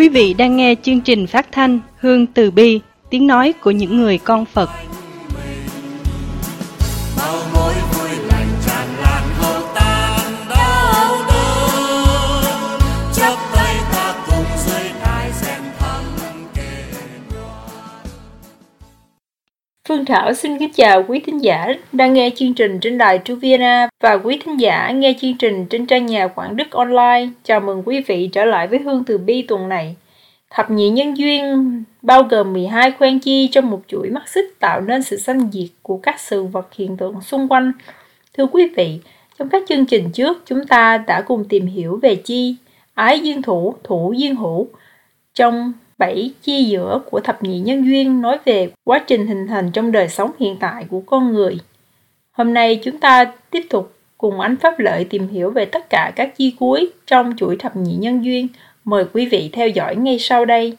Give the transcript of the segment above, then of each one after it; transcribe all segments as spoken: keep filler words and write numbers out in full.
Quý vị đang nghe chương trình phát thanh Hương Từ Bi, tiếng nói của những người con Phật. Bao mối vui lành tràn lan hầu tan đau đớn, chắp tay ta cùng dưới đài rèn thăng kề đoàn. Phương Thảo xin kính chào quý thính giả đang nghe chương trình trên đài True Vienna và quý thính giả nghe chương trình trên trang nhà Quảng Đức Online. Chào mừng quý vị trở lại với Hương Từ Bi tuần này. Thập nhị nhân duyên bao gồm mười hai khoen chi trong một chuỗi mắt xích tạo nên sự sanh diệt của các sự vật hiện tượng xung quanh. Thưa quý vị, trong các chương trình trước chúng ta đã cùng tìm hiểu về chi, ái duyên thủ, thủ duyên hữu. Trong bảy chi giữa của thập nhị nhân duyên nói về quá trình hình thành trong đời sống hiện tại của con người. Hôm nay chúng ta tiếp tục cùng anh Pháp Lợi tìm hiểu về tất cả các chi cuối trong chuỗi thập nhị nhân duyên. Mời quý vị theo dõi ngay sau đây.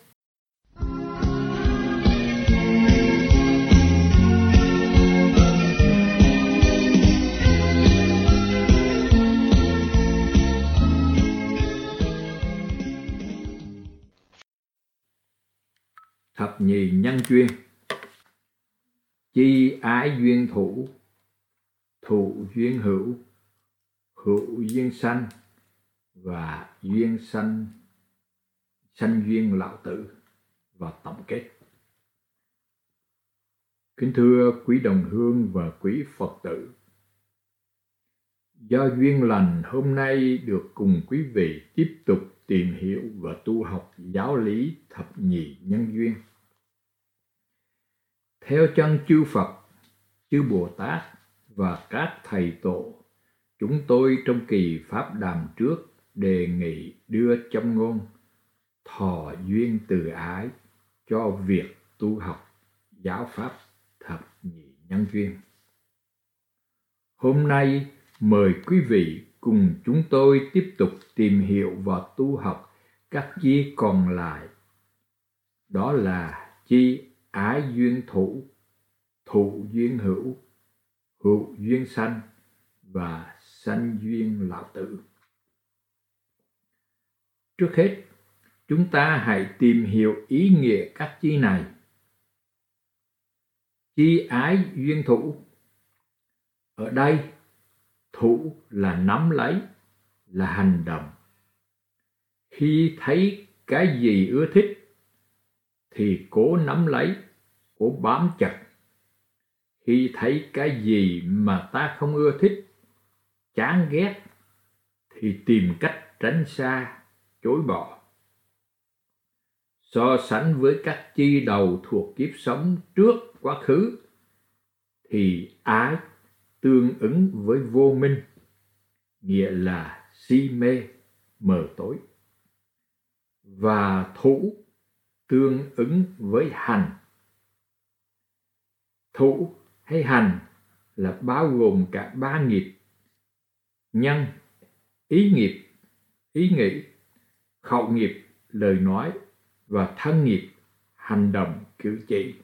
Thập nhị nhân duyên. Chi ái duyên thủ, thủ duyên hữu, hữu duyên sanh và duyên sanh sanh duyên lão tử. Và tổng kết. Kính thưa quý đồng hương và quý Phật tử, do duyên lành hôm nay được cùng quý vị tiếp tục tìm hiểu và tu học giáo lý thập nhị nhân duyên. Theo chân chư Phật, chư Bồ Tát và các thầy tổ, chúng tôi trong kỳ pháp đàm trước đề nghị đưa châm ngôn thọ duyên từ ái cho việc tu học giáo pháp thập nhị nhân duyên. Hôm nay mời quý vị cùng chúng tôi tiếp tục tìm hiểu và tu học các chi còn lại. Đó là chi ái duyên thủ, thủ duyên hữu, hữu duyên sanh và sanh duyên lão tử. Trước hết, chúng ta hãy tìm hiểu ý nghĩa các chi này. Chi ái duyên thủ. Ở đây, thủ là nắm lấy, là hành động. Khi thấy cái gì ưa thích, thì cố nắm lấy, cố bám chặt. Khi thấy cái gì mà ta không ưa thích, chán ghét, thì tìm cách tránh xa, chối bỏ. So sánh với các chi đầu thuộc kiếp sống trước quá khứ, thì ái tương ứng với vô minh, nghĩa là si mê, mờ tối. Và thủ tương ứng với hành. Thủ hay hành là bao gồm cả ba nghiệp: nhân, ý nghiệp, ý nghĩ, khẩu nghiệp, lời nói, và thân nghiệp, hành động, cử chỉ.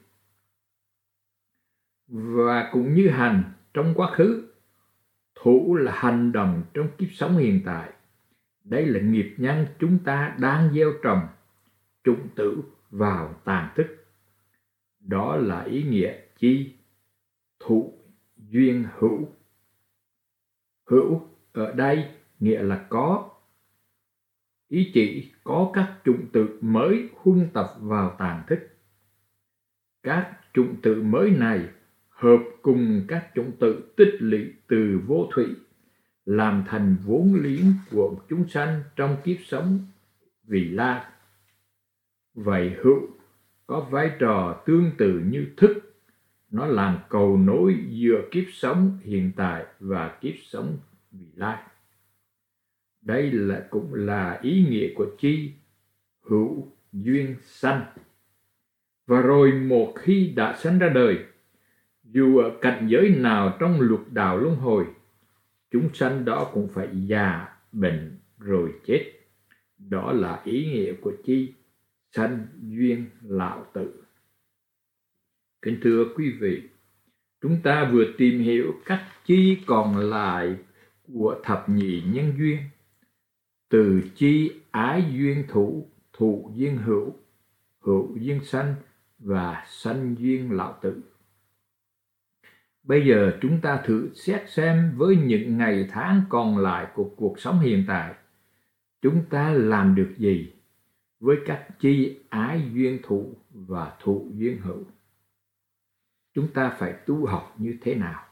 Và cũng như hành trong quá khứ, thủ là hành động trong kiếp sống hiện tại. Đây là nghiệp nhân chúng ta đang gieo trồng, chủng tử vào tàn thức. Đó là ý nghĩa chi thủ duyên hữu. Hữu ở đây nghĩa là có, ý chỉ có các chủng tử mới huân tập vào tàn thức. Các chủng tử mới này hợp cùng các chủng tử tích lũy từ vô thủy, làm thành vốn liếng của chúng sanh trong kiếp sống vị lai. Vậy hữu có vai trò tương tự như thức, nó làm cầu nối giữa kiếp sống hiện tại và kiếp sống vị lai. Đây là cũng là ý nghĩa của chi hữu duyên sanh. Và rồi một khi đã sanh ra đời, dù ở cảnh giới nào trong lục đạo luân hồi, chúng sanh đó cũng phải già, bệnh rồi chết. Đó là ý nghĩa của chi sanh duyên lão tử. Kính thưa quý vị, chúng ta vừa tìm hiểu các chi còn lại của thập nhị nhân duyên. Từ chi ái duyên thủ, thụ duyên hữu, hữu duyên sanh và sanh duyên lão tử. Bây giờ chúng ta thử xét xem với những ngày tháng còn lại của cuộc sống hiện tại, chúng ta làm được gì với các chi ái duyên thụ và thụ duyên hữu? Chúng ta phải tu học như thế nào?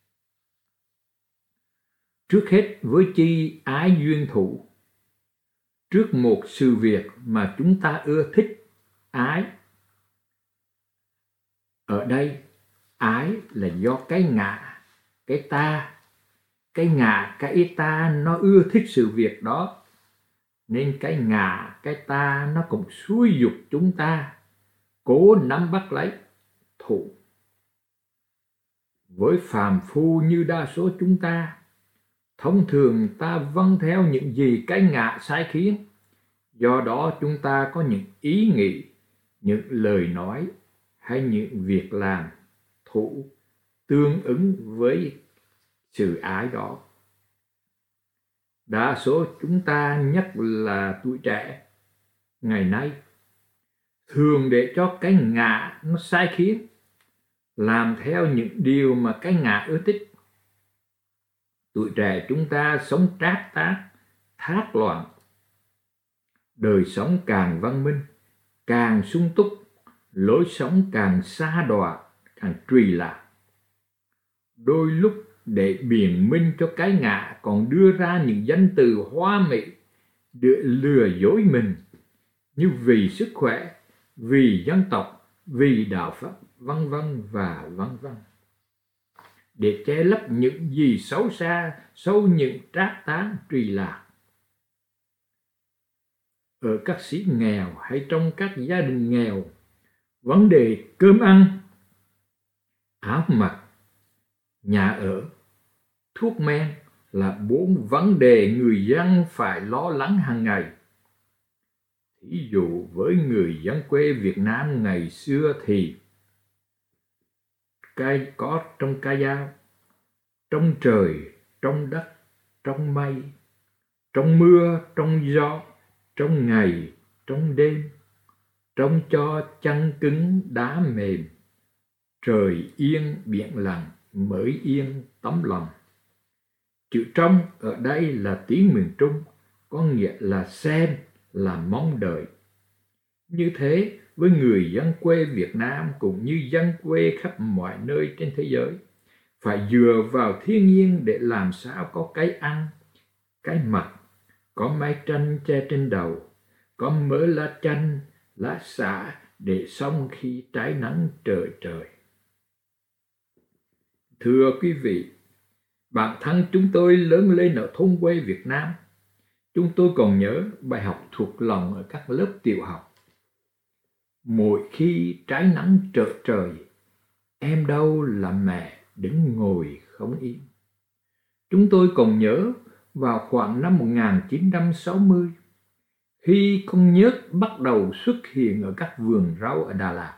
Trước hết với chi ái duyên thụ, trước một sự việc mà chúng ta ưa thích, ái. Ở đây, ái là do cái ngã, cái ta, cái ngã, cái ta nó ưa thích sự việc đó. Nên cái ngã, cái ta nó cũng xúi giục chúng ta cố nắm bắt lấy, thụ. Với phàm phu như đa số chúng ta, thông thường ta vâng theo những gì cái ngã sai khiến. Do đó chúng ta có những ý nghĩ, những lời nói hay những việc làm thụ tương ứng với sự ái đó. Đa số chúng ta, nhất là tuổi trẻ ngày nay, thường để cho cái ngã nó sai khiến, làm theo những điều mà cái ngã ưa thích. Tuổi trẻ chúng ta sống trác tác, thác loạn. Đời sống càng văn minh, càng sung túc, lối sống càng xa đọa, càng trùy lạc. Đôi lúc để biện minh cho cái ngã còn đưa ra những danh từ hoa mỹ để lừa dối mình, như vì sức khỏe, vì dân tộc, vì đạo Phật, vân vân và vân vân, để che lấp những gì xấu xa sau những trác tán trùy lạc. Ở các xứ nghèo hay trong các gia đình nghèo, vấn đề cơm ăn, áo mặc, nhà ở, thuốc men là bốn vấn đề người dân phải lo lắng hàng ngày. Thí dụ với người dân quê Việt Nam ngày xưa thì cây có trong ca dao, trong trời, trong đất, trong mây, trong mưa, trong gió, trong ngày, trong đêm, trong cho chân cứng đá mềm, trời yên biển lặng mới yên tấm lòng. Chữ trong ở đây là tiếng miền Trung, có nghĩa là xem, là mong đợi. Như thế với người dân quê Việt Nam cũng như dân quê khắp mọi nơi trên thế giới, phải dựa vào thiên nhiên để làm sao có cái ăn, cái mặc, có mái tranh che trên đầu, có mớ lá chanh, lá xả để sống khi trái nắng trời trời. Thưa quý vị, bản thân chúng tôi lớn lên ở thôn quê Việt Nam. Chúng tôi còn nhớ bài học thuộc lòng ở các lớp tiểu học. Mỗi khi trái nắng trở trời, em đâu là mẹ đứng ngồi không yên. Chúng tôi còn nhớ vào khoảng năm một nghìn chín trăm sáu mươi, khi con nhớt bắt đầu xuất hiện ở các vườn rau ở Đà Lạt.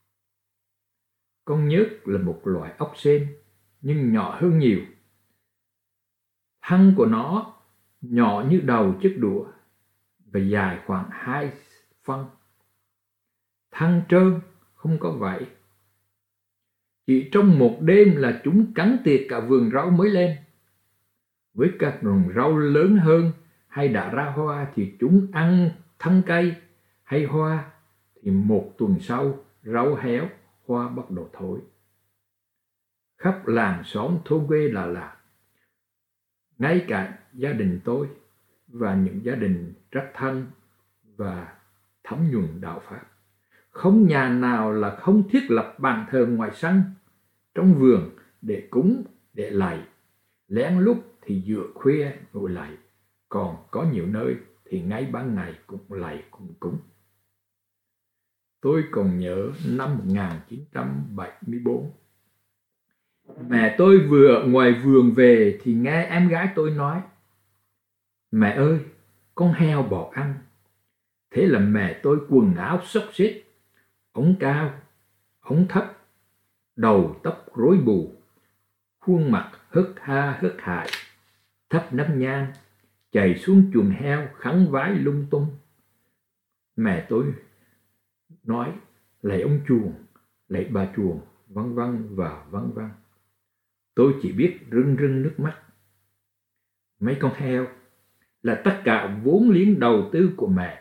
Con nhớt là một loại ốc sên, nhưng nhỏ hơn nhiều. Thân của nó nhỏ như đầu chiếc đũa và dài khoảng hai phân. Thân trơn, không có vảy. Chỉ trong một đêm là chúng cắn tiệt cả vườn rau mới lên. Với các vườn rau lớn hơn hay đã ra hoa thì chúng ăn thân cây hay hoa, thì một tuần sau rau héo, hoa bắt đầu thối. Khắp làng xóm thôn quê Đà Lạt, ngay cả gia đình tôi và những gia đình rất thân và thấm nhuần đạo Pháp, không nhà nào là không thiết lập bàn thờ ngoài sân, trong vườn để cúng, để lạy. Lén lút thì giữa khuya ngồi lạy, còn có nhiều nơi thì ngay ban ngày cũng lạy cũng cúng. Tôi còn nhớ năm một nghìn chín trăm bảy mươi tư, mẹ tôi vừa ở ngoài vườn về thì nghe em gái tôi nói: "Mẹ ơi, con heo bỏ ăn." Thế là mẹ tôi quần áo xốc xếch, ống cao, ống thấp, đầu tóc rối bù, khuôn mặt hớt ha hớt hải, thắp nấm nhang, chạy xuống chuồng heo khấn vái lung tung. Mẹ tôi nói lạy ông chuồng, lạy bà chuồng, vân vân và vân vân. Tôi chỉ biết rưng rưng nước mắt. Mấy con heo là tất cả vốn liếng đầu tư của mẹ.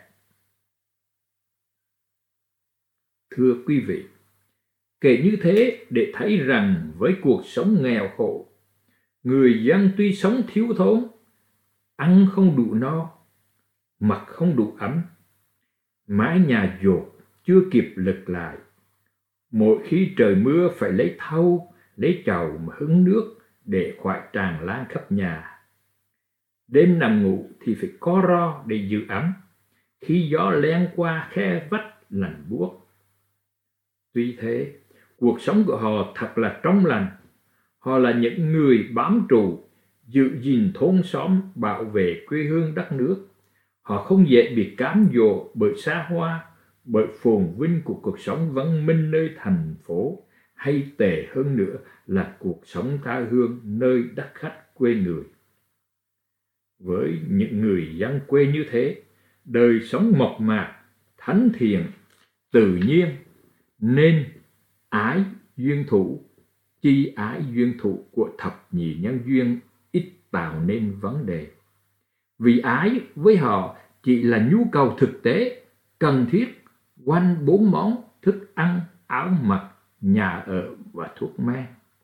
Thưa quý vị, kể như thế để thấy rằng với cuộc sống nghèo khổ, người dân tuy sống thiếu thốn, ăn không đủ no, mặc không đủ ấm, mái nhà dột chưa kịp lật lại. Mỗi khi trời mưa phải lấy thau, lấy chậu mà hứng nước để khỏi tràn lan khắp nhà. Đêm nằm ngủ thì phải co ro để giữ ấm, khi gió len qua khe vách lạnh buốt. Tuy thế, cuộc sống của họ thật là trong lành. Họ là những người bám trụ, giữ gìn thôn xóm, bảo vệ quê hương đất nước. Họ không dễ bị cám dỗ bởi xa hoa, bởi phồn vinh của cuộc sống văn minh nơi thành phố, hay tệ hơn nữa là cuộc sống tha hương nơi đất khách quê người. Với những người dân quê như thế, đời sống mộc mạc, thánh thiện, tự nhiên, nên ái duyên thủ, chi ái duyên thủ của thập nhị nhân duyên ít tạo nên vấn đề. Vì ái với họ chỉ là nhu cầu thực tế, cần thiết, quanh bốn món thức ăn, áo mặc, nhà ở và thuốc men.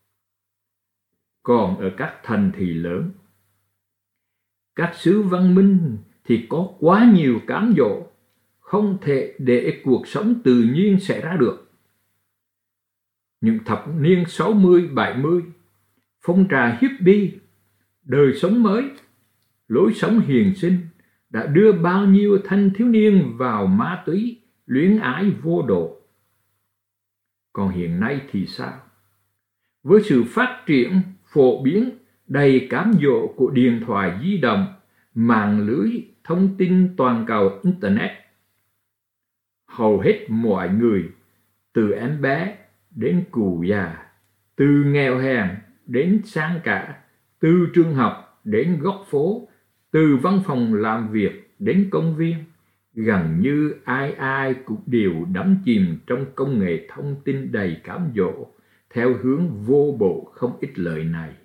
Còn ở các thành thị lớn, các xứ văn minh thì có quá nhiều cám dỗ, không thể để cuộc sống tự nhiên xảy ra được. Những thập niên sáu mươi bảy mươi, phong trào hippie, đời sống mới, lối sống hiền sinh đã đưa bao nhiêu thanh thiếu niên vào ma túy, luyến ái vô độ. Còn hiện nay thì sao? Với sự phát triển phổ biến đầy cám dỗ của điện thoại di động, mạng lưới thông tin toàn cầu Internet, hầu hết mọi người, từ em bé đến cụ già, từ nghèo hèn đến sang cả, từ trường học đến góc phố, từ văn phòng làm việc đến công viên, gần như ai ai cũng đều đắm chìm trong công nghệ thông tin đầy cám dỗ theo hướng vô bổ không ích lợi này.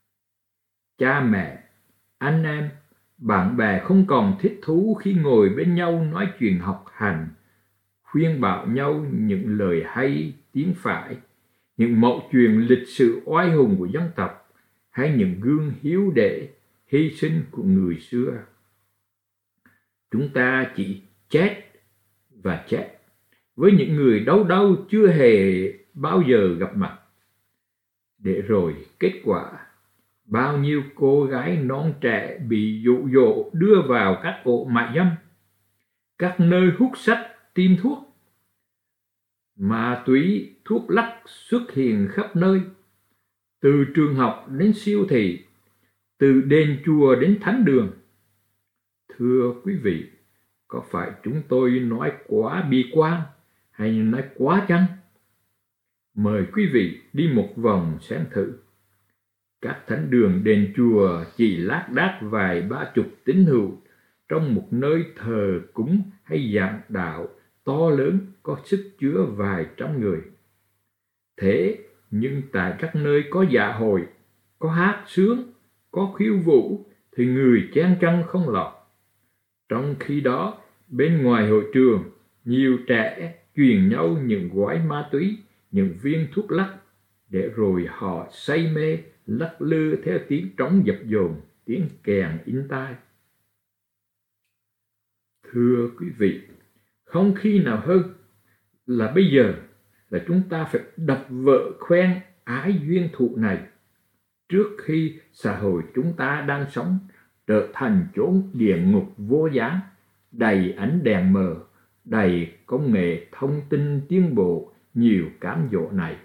Cha mẹ, anh em, bạn bè không còn thích thú khi ngồi bên nhau nói chuyện học hành, khuyên bảo nhau những lời hay tiếng phải, những mẩu chuyện lịch sử oai hùng của dân tộc, hay những gương hiếu đệ, hy sinh của người xưa. Chúng ta chỉ chết và chết với những người đâu đâu chưa hề bao giờ gặp mặt. Để rồi kết quả, bao nhiêu cô gái non trẻ bị dụ dỗ đưa vào các ổ mại dâm, các nơi hút sách, tiêm thuốc. Ma túy, thuốc lắc xuất hiện khắp nơi, từ trường học đến siêu thị, từ đền chùa đến thánh đường. Thưa quý vị, có phải chúng tôi nói quá bi quan hay nói quá chăng? Mời quý vị đi một vòng xem thử. Các thánh đường đền chùa chỉ lác đác vài ba chục tín hữu trong một nơi thờ cúng hay giảng đạo to lớn có sức chứa vài trăm người. Thế nhưng tại các nơi có dạ hội, có hát sướng, có khiêu vũ thì người chen chân không lọt. Trong khi đó, bên ngoài hội trường, nhiều trẻ truyền nhau những gói ma túy, những viên thuốc lắc, để rồi họ say mê lắc lư theo tiếng trống dập dồn, tiếng kèn in tai. Thưa quý vị, không khi nào hơn là bây giờ là chúng ta phải đập vỡ khoen ái duyên thụ này, trước khi xã hội chúng ta đang sống trở thành chốn địa ngục vô giá, đầy ánh đèn mờ, đầy công nghệ thông tin tiến bộ, nhiều cám dỗ này.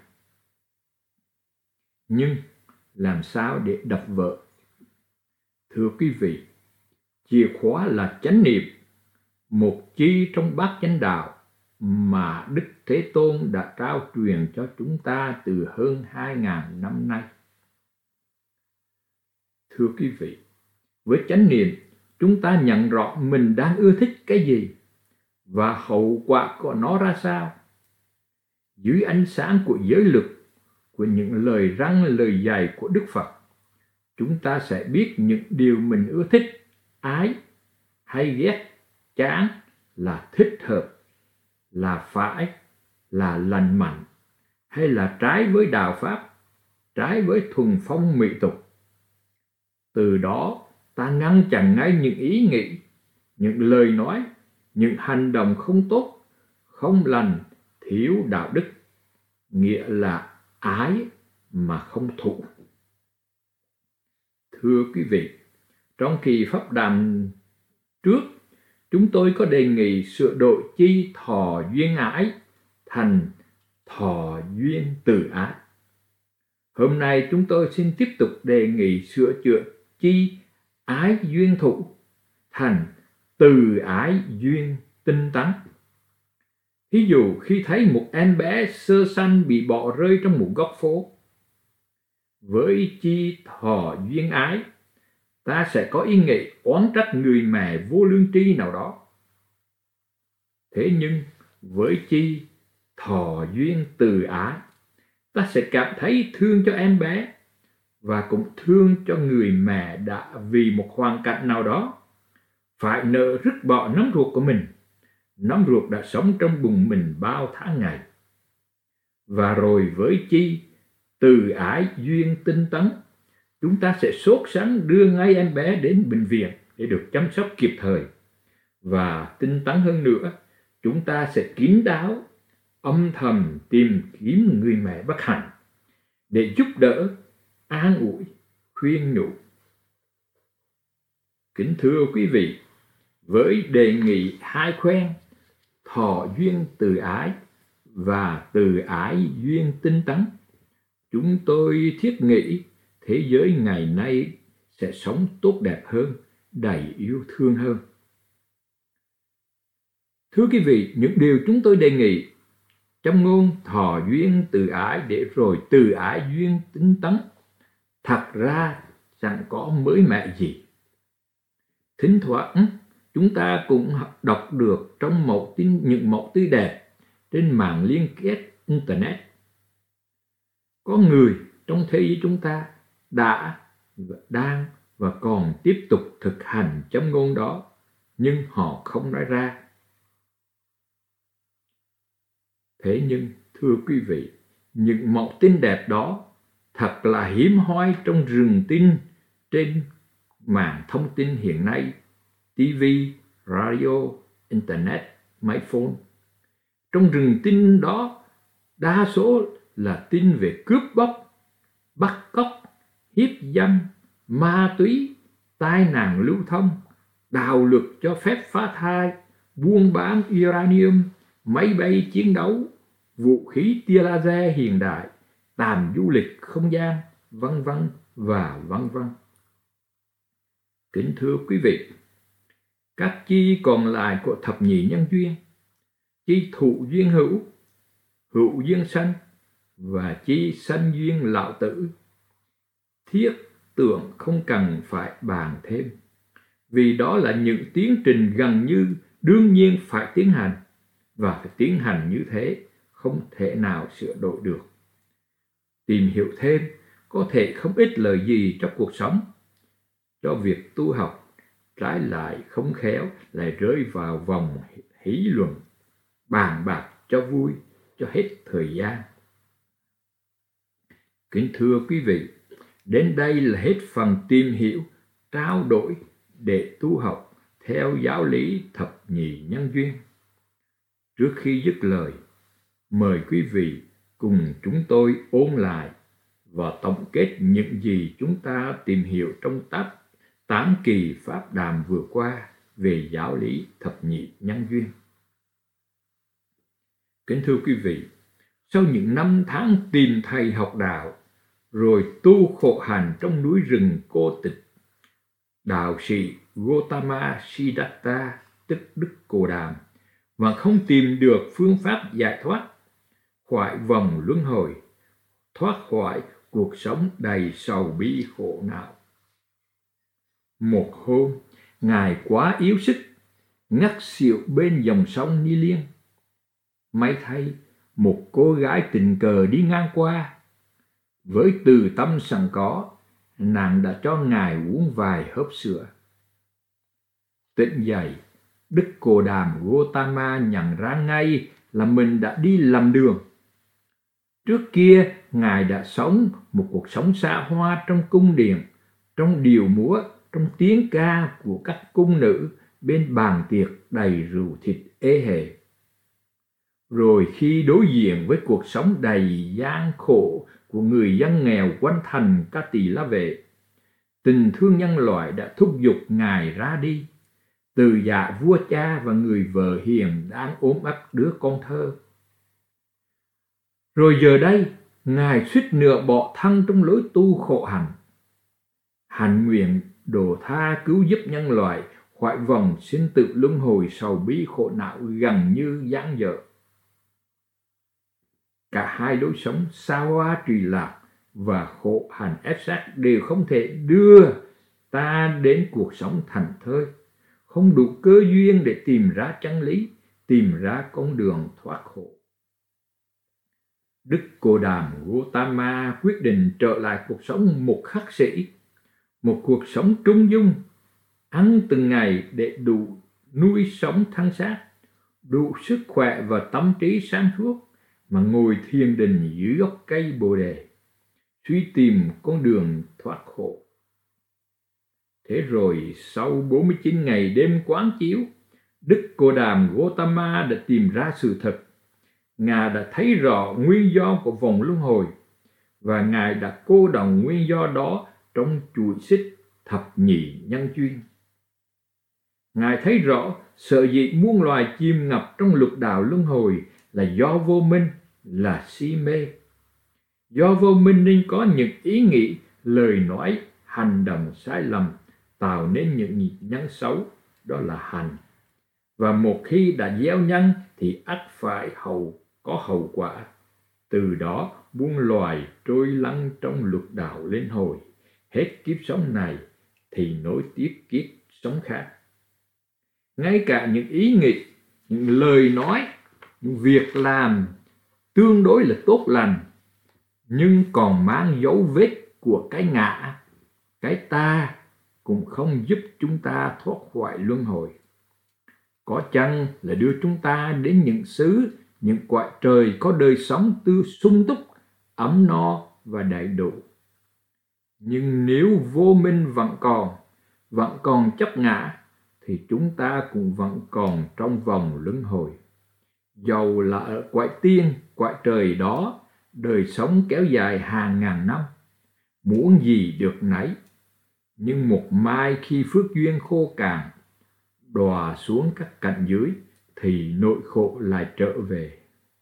Nhưng làm sao để đập vỡ? Thưa quý vị, chìa khóa là chánh niệm, một chi trong bát chánh đạo mà Đức Thế Tôn đã trao truyền cho chúng ta từ hơn hai ngàn năm nay. Thưa quý vị, với chánh niệm, chúng ta nhận rõ mình đang ưa thích cái gì, và hậu quả của nó ra sao. Dưới ánh sáng của giới luật, của những lời răn lời dạy của Đức Phật, chúng ta sẽ biết những điều mình ưa thích, ái hay ghét, chán là thích hợp, là phải, là lành mạnh, hay là trái với đạo pháp, trái với thuần phong mỹ tục. Từ đó ta ngăn chặn ngay những ý nghĩ, những lời nói, những hành động không tốt, không lành, thiếu đạo đức, nghĩa là ái mà không thụ. Thưa quý vị, trong kỳ pháp đàm trước, chúng tôi có đề nghị sửa đổi chi thọ duyên ái thành thọ duyên từ ái. Hôm nay chúng tôi xin tiếp tục đề nghị sửa chữa chi ái duyên thụ thành từ ái duyên tinh tấn. Ví dụ khi thấy một em bé sơ sanh bị bỏ rơi trong một góc phố, với chi thọ duyên ái, ta sẽ có ý nghĩ oán trách người mẹ vô lương tri nào đó. Thế nhưng với chi thọ duyên từ ái, ta sẽ cảm thấy thương cho em bé và cũng thương cho người mẹ đã vì một hoàn cảnh nào đó phải nỡ rứt bỏ nắm ruột của mình, nắm ruột đã sống trong bụng mình bao tháng ngày. Và rồi với chi từ ái duyên tinh tấn, chúng ta sẽ sốt sắng đưa ngay em bé đến bệnh viện để được chăm sóc kịp thời. Và tinh tấn hơn nữa, chúng ta sẽ kín đáo, âm thầm tìm kiếm người mẹ bất hạnh để giúp đỡ, an ủi, khuyên nhủ. Kính thưa quý vị, với đề nghị hai khoen thọ duyên từ ái và từ ái duyên tinh tấn, chúng tôi thiết nghĩ thế giới ngày nay sẽ sống tốt đẹp hơn, đầy yêu thương hơn. Thưa quý vị, những điều chúng tôi đề nghị trong ngôn thọ duyên từ ái để rồi từ ái duyên tinh tấn thật ra chẳng có mới mẻ gì. Thỉnh thoảng chúng ta cũng đọc được trong mẫu tin những mẫu tươi đẹp trên mạng liên kết Internet. Có người trong thế giới chúng ta đã, đang và còn tiếp tục thực hành châm ngôn đó, nhưng họ không nói ra. Thế nhưng, thưa quý vị, những mẫu tin đẹp đó thật là hiếm hoi trong rừng tin trên mạng thông tin hiện nay, ti vi, radio, Internet, máy phone. Trong rừng tin đó, đa số là tin về cướp bóc, bắt cóc, hiếp dâm, ma túy, tai nạn lưu thông, đạo luật cho phép phá thai, buôn bán uranium, máy bay chiến đấu, vũ khí tia laser hiện đại, tàn du lịch không gian, vân vân và vân vân. Kính thưa quý vị, các chi còn lại của thập nhị nhân duyên, chi thụ duyên hữu, hữu duyên sanh và chi sanh duyên lão tử, thiết tưởng không cần phải bàn thêm, vì đó là những tiến trình gần như đương nhiên phải tiến hành, và phải tiến hành như thế, không thể nào sửa đổi được. Tìm hiểu thêm có thể không ích lợi gì trong cuộc sống. Cho việc tu học, trái lại không khéo lại rơi vào vòng hí luận, bàn bạc cho vui, cho hết thời gian. Kính thưa quý vị, đến đây là hết phần tìm hiểu, trao đổi để tu học theo giáo lý thập nhị nhân duyên. Trước khi dứt lời, mời quý vị cùng chúng tôi ôn lại và tổng kết những gì chúng ta tìm hiểu trong tám, tám kỳ pháp đàm vừa qua về giáo lý thập nhị nhân duyên. Kính thưa quý vị, sau những năm tháng tìm thầy học đạo, rồi tu khổ hành trong núi rừng cô tịch, đạo sĩ Gotama Siddhartha, tức Đức Cồ Đàm, và không tìm được phương pháp giải thoát khỏi vòng luân hồi, thoát khỏi cuộc sống đầy sầu bi khổ não. Một hôm, Ngài quá yếu sức, ngắt xịu bên dòng sông Ni Liên. May thay, một cô gái tình cờ đi ngang qua. Với từ tâm sẵn có, nàng đã cho Ngài uống vài hớp sữa. Tỉnh dậy, Đức Cồ Đàm Gotama nhận ra ngay là mình đã đi lầm đường. Trước kia, Ngài đã sống một cuộc sống xa hoa trong cung điện, trong điệu múa, trong tiếng ca của các cung nữ bên bàn tiệc đầy rượu thịt ê hề. Rồi khi đối diện với cuộc sống đầy gian khổ của người dân nghèo quanh thành Ca Tỳ La Vệ, tình thương nhân loại đã thúc giục Ngài ra đi, từ dạ vua cha và người vợ hiền đang ốm ấp đứa con thơ. Rồi giờ đây, Ngài suýt nữa bỏ thân trong lối tu khổ hạnh. Hạnh nguyện độ tha cứu giúp nhân loại khỏi vòng sinh tử luân hồi sầu bi khổ não gần như gián dở. Cả hai lối sống xa hoa trì lạc và khổ hạnh ép sát đều không thể đưa ta đến cuộc sống thành thơi, không đủ cơ duyên để tìm ra chân lý, tìm ra con đường thoát khổ. Đức Cồ Đàm Gotama quyết định trở lại cuộc sống một khắc sĩ, một cuộc sống trung dung, ăn từng ngày để đủ nuôi sống thân xác, đủ sức khỏe và tâm trí sáng suốt mà ngồi thiền định dưới gốc cây Bồ Đề, suy tìm con đường thoát khổ. Thế rồi sau bốn mươi chín ngày đêm quán chiếu, Đức Cồ Đàm Gotama đã tìm ra sự thật. Ngài đã thấy rõ nguyên do của vòng luân hồi, và Ngài đã cô đồng nguyên do đó trong chuỗi xích thập nhị nhân duyên. Ngài thấy rõ sở dĩ muôn loài chìm ngập trong lục đạo luân hồi là do vô minh, là si mê. Do vô minh nên có những ý nghĩ, lời nói, hành động sai lầm, tạo nên những nhân xấu, đó là hành. Và một khi đã gieo nhân thì ắt phải hậu có hậu quả. Từ đó muôn loài trôi lăn trong lục đạo luân hồi, hết kiếp sống này thì nối tiếp kiếp sống khác. Ngay cả những ý nghĩ, những lời nói, những việc làm tương đối là tốt lành, nhưng còn mang dấu vết của cái ngã, cái ta, cũng không giúp chúng ta thoát khỏi luân hồi. Có chăng là đưa chúng ta đến những xứ, những cõi trời có đời sống tư sung túc, ấm no và đầy đủ. Nhưng nếu vô minh vẫn còn, vẫn còn chấp ngã, thì chúng ta cũng vẫn còn trong vòng luân hồi. Dầu là ở cõi tiên, cõi trời đó, đời sống kéo dài hàng ngàn năm, muốn gì được nấy. Nhưng một mai khi phước duyên khô cạn, đọa xuống các cảnh dưới, thì nỗi khổ lại trở về.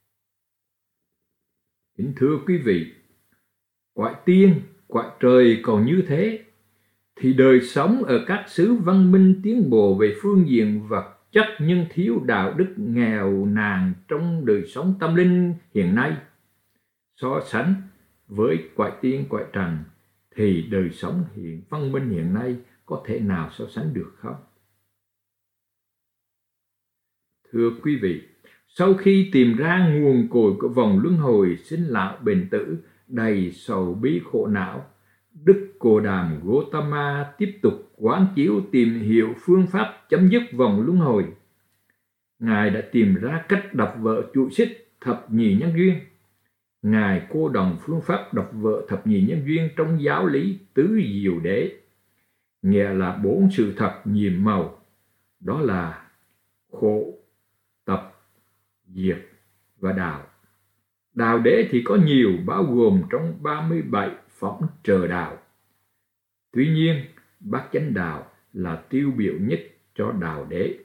Kính thưa quý vị, cõi tiên, cõi trời còn như thế, thì đời sống ở các xứ văn minh tiến bộ về phương diện vật chất nhưng thiếu đạo đức nghèo nàn trong đời sống tâm linh hiện nay, so sánh với cõi tiên, cõi trần, thì đời sống hiện văn minh hiện nay có thể nào so sánh được không? Thưa quý vị, sau khi tìm ra nguồn cội của vòng luân hồi sinh lão bệnh tử đầy sầu bi khổ não, Đức Cồ Đàm Gotama tiếp tục quán chiếu tìm hiểu phương pháp chấm dứt vòng luân hồi. Ngài đã tìm ra cách đập vỡ chuỗi xích thập nhị nhân duyên. Ngài cô đồng phương pháp đập vỡ thập nhị nhân duyên trong giáo lý tứ diệu đế, nghĩa là bốn sự thật nhiệm màu, đó là khổ, tập, diệt và đạo. Đạo đế thì có nhiều, bao gồm trong ba mươi bảy phẩm trợ đạo. Tuy nhiên, bát chánh đạo là tiêu biểu nhất cho đạo đế.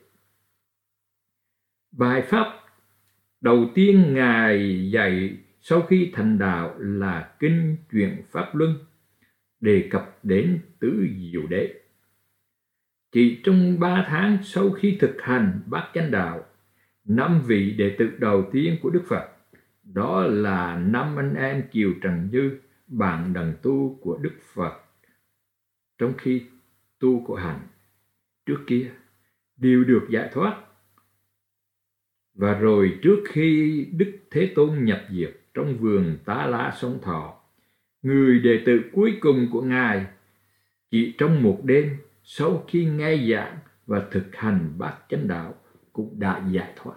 Bài pháp đầu tiên Ngài dạy sau khi thành đạo là Kinh Chuyển Pháp Luân, đề cập đến tứ diệu đế. Chỉ trong ba tháng sau khi thực hành bát chánh đạo, năm vị đệ tử đầu tiên của Đức Phật, đó là năm anh em Kiều Trần Như, bạn đồng tu của Đức Phật trong khi tu của hành. Trước kia, đều được giải thoát. Và rồi trước khi Đức Thế Tôn nhập diệt trong vườn Tá Lá Sông Thọ, người đệ tử cuối cùng của Ngài chỉ trong một đêm sau khi nghe giảng và thực hành bát chánh đạo cũng đã giải thoát.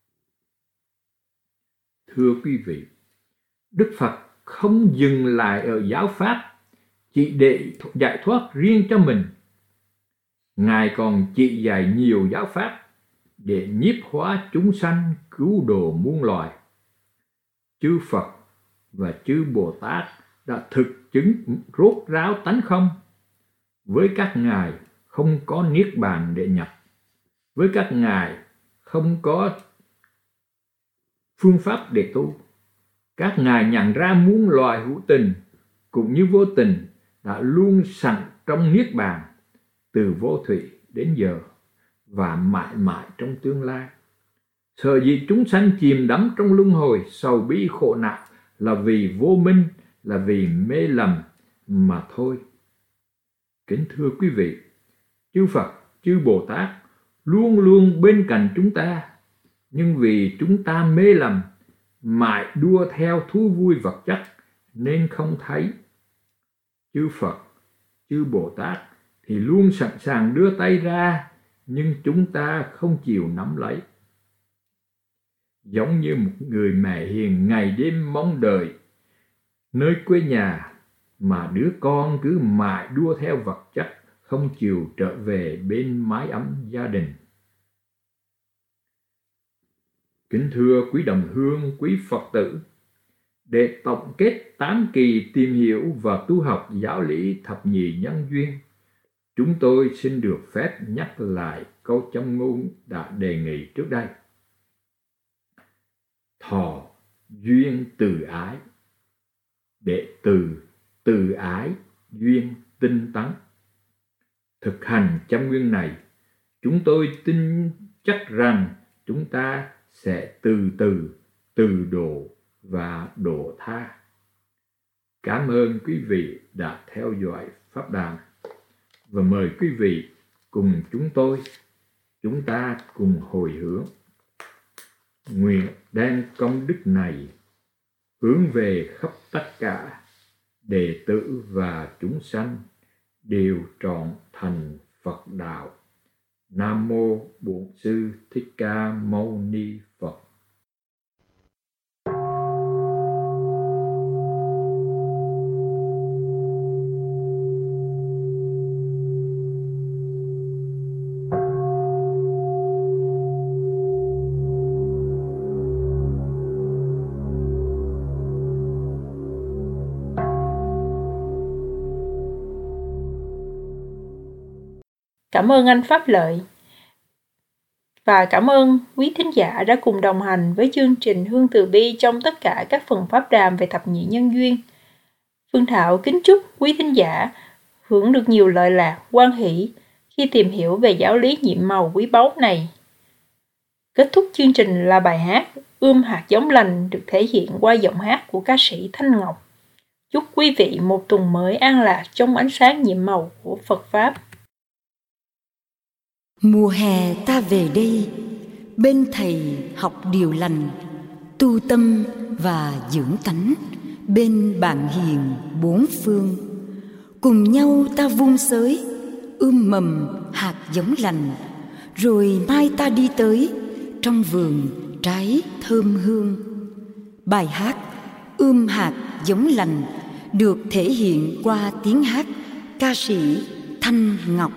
Thưa quý vị, Đức Phật không dừng lại ở giáo pháp chỉ để giải thoát riêng cho mình. Ngài còn chỉ dạy nhiều giáo pháp để nhiếp hóa chúng sanh, cứu độ muôn loài. Chư Phật và chư Bồ Tát đã thực chứng rốt ráo tánh không. Với các ngài không có niết bàn để nhập. Với các ngài không có phương pháp để tu. Các ngài nhận ra muôn loài hữu tình cũng như vô tình đã luôn sẵn trong niết bàn từ vô thủy đến giờ và mãi mãi trong tương lai. Sở dĩ chúng sanh chìm đắm trong luân hồi sầu bi khổ nạn là vì vô minh, là vì mê lầm mà thôi. Kính thưa quý vị, chư Phật, chư Bồ Tát luôn luôn bên cạnh chúng ta, nhưng vì chúng ta mê lầm, mãi đua theo thú vui vật chất nên không thấy. Chư Phật, chư Bồ Tát thì luôn sẵn sàng đưa tay ra, nhưng chúng ta không chịu nắm lấy. Giống như một người mẹ hiền ngày đêm mong đợi nơi quê nhà, mà đứa con cứ mãi đua theo vật chất, không chịu trở về bên mái ấm gia đình. Kính thưa quý đồng hương, quý Phật tử, để tổng kết tám kỳ tìm hiểu và tu học giáo lý thập nhị nhân duyên, chúng tôi xin được phép nhắc lại câu châm ngôn đã đề nghị trước đây. Thọ duyên từ ái, để từ từ ái duyên tinh tấn. Thực hành châm nguyên này, chúng tôi tin chắc rằng chúng ta sẽ từ từ từ độ và độ tha. Cảm ơn quý vị đã theo dõi pháp đàm, và mời quý vị cùng chúng tôi, chúng ta cùng hồi hướng. Nguyện đem công đức này hướng về khắp tất cả đệ tử và chúng sanh đều trọn thành Phật đạo. Nam mô Bổn Sư Thích Ca Mâu Ni Phật. Cảm ơn anh Pháp Lợi và cảm ơn quý thính giả đã cùng đồng hành với chương trình Hương Từ Bi trong tất cả các phần pháp đàm về thập nhị nhân duyên. Phương Thảo kính chúc quý thính giả hưởng được nhiều lợi lạc, hoan hỷ khi tìm hiểu về giáo lý nhiệm màu quý báu này. Kết thúc chương trình là bài hát Ươm Hạt Giống Lành được thể hiện qua giọng hát của ca sĩ Thanh Ngọc. Chúc quý vị một tuần mới an lạc trong ánh sáng nhiệm màu của Phật Pháp. Mùa hè ta về đây, bên thầy học điều lành, tu tâm và dưỡng tánh, bên bạn hiền bốn phương. Cùng nhau ta vun xới, ươm mầm hạt giống lành, rồi mai ta đi tới trong vườn trái thơm hương. Bài hát Ươm Hạt Giống Lành được thể hiện qua tiếng hát ca sĩ Thanh Ngọc.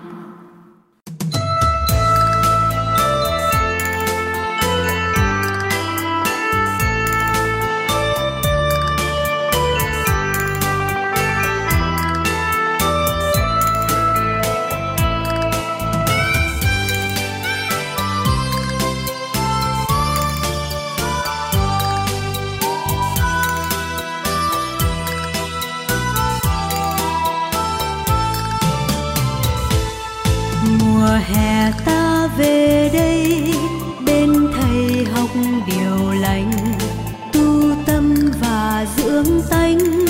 Hè ta về đây, bên thầy học điều lành, tu tâm và dưỡng tánh.